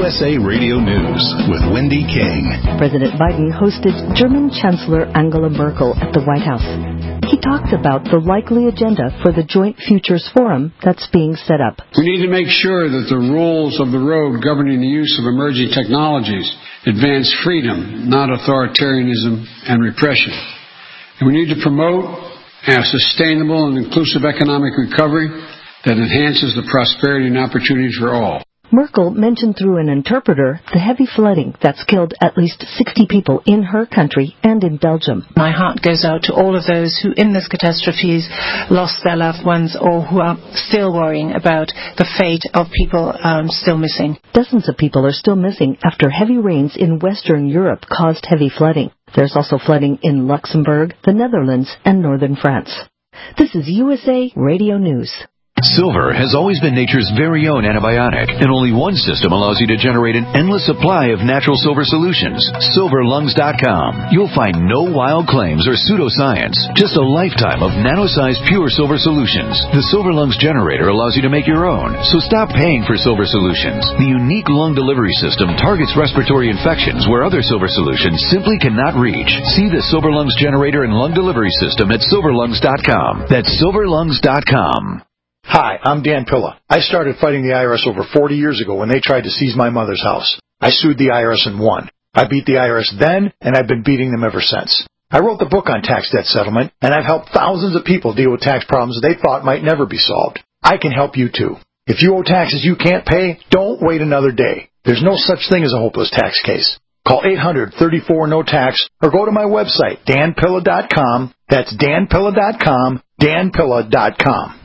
USA Radio News with Wendy King. President Biden hosted German Chancellor Angela Merkel at the White House. He talked about the likely agenda for the Joint Futures Forum that's being set up. We need to make sure that the rules of the road governing the use of emerging technologies advance freedom, not authoritarianism and repression. And we need to promote a sustainable and inclusive economic recovery that enhances the prosperity and opportunities for all. Merkel mentioned through an interpreter the heavy flooding that's killed at least 60 people in her country and in Belgium. My heart goes out to all of those who in this catastrophe lost their loved ones or who are still worrying about the fate of people still missing. Dozens of people are still missing after heavy rains in Western Europe caused heavy flooding. There's also flooding in Luxembourg, the Netherlands, and northern France. This is USA Radio News. Silver has always been nature's very own antibiotic, and only one system allows you to generate an endless supply of natural silver solutions. SilverLungs.com. You'll find no wild claims or pseudoscience, just a lifetime of nano-sized pure silver solutions. The Silver Lungs generator allows you to make your own, so stop paying for silver solutions. The unique lung delivery system targets respiratory infections where other silver solutions simply cannot reach. See the Silver Lungs generator and lung delivery system at SilverLungs.com. That's SilverLungs.com. Hi, I'm Dan Pilla. I started fighting the IRS over 40 years ago when they tried to seize my mother's house. I sued the IRS and won. I beat the IRS then, and I've been beating them ever since. I wrote the book on tax debt settlement, and I've helped thousands of people deal with tax problems they thought might never be solved. I can help you too. If you owe taxes you can't pay, don't wait another day. There's no such thing as a hopeless tax case. Call 800-34-NO-TAX or go to my website, danpilla.com. That's danpilla.com, danpilla.com.